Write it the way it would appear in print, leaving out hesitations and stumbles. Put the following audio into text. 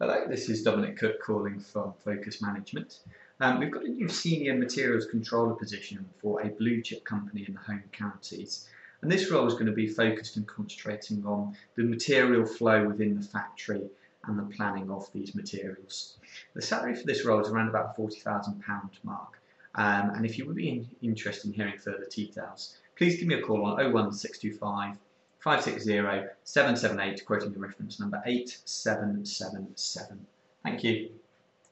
Hello, this is Dominic Cook calling from Focus Management. We've got a new senior materials controller position for a blue chip company in the home counties, and this role is going to be focused and concentrating on the material flow within the factory and the planning of these materials. The salary for this role is around about the £40,000 mark, and if you would be interested in hearing further details, please give me a call on 01625 560 778, quoting the reference number 8777. Thank you.